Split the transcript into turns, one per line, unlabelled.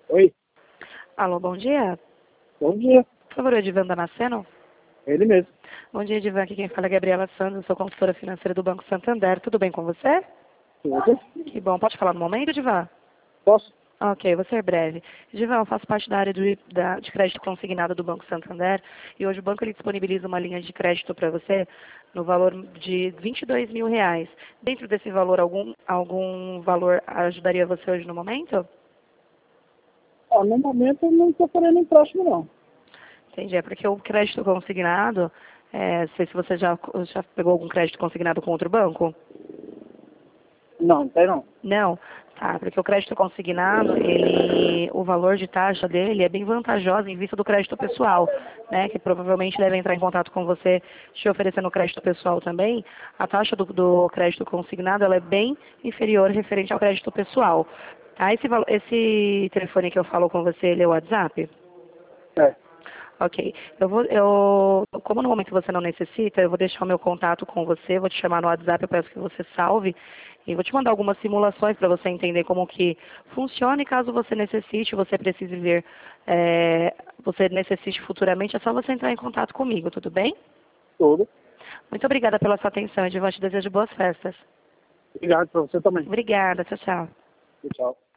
Oi,
Alô, bom dia.
bom dia.
Por favor, o Edivan Damasceno.
Ele mesmo.
Bom dia, Edivan. Aqui quem fala é Gabriela Santos, sou consultora financeira do Banco Santander. Tudo bem com você?
Tudo?
Que bom. Pode falar no momento, Edivan?
Posso?
Ok, vou ser breve. Edivan, eu faço parte da área de crédito consignado do Banco Santander e hoje o banco ele disponibiliza uma linha de crédito para você no valor de R$ 22.000. Dentro desse valor, algum valor ajudaria você hoje no momento?
No momento eu não estou querendo empréstimo, não.
Entendi. É porque o crédito consignado, não sei se você já pegou algum crédito consignado com outro banco?
Não, não tem não.
Não? Tá, porque o crédito consignado, o valor de taxa dele é bem vantajoso em vista do crédito pessoal, né? Que provavelmente deve entrar em contato com você te oferecendo crédito pessoal também. A taxa do crédito consignado, ela é bem inferior referente ao crédito pessoal. Tá? Esse telefone que eu falo com você, ele é o WhatsApp?
É,
Ok. Como no momento você não necessita, eu vou deixar o meu contato com você, vou te chamar no WhatsApp, eu peço que você salve e vou te mandar algumas simulações para você entender como que funciona e caso você necessite, você precise ver, você necessite futuramente, é só você entrar em contato comigo, tudo bem?
tudo.
Muito obrigada pela sua atenção, Edivan, te desejo boas festas.
Obrigado para você também.
Obrigada, tchau, tchau.
Tchau.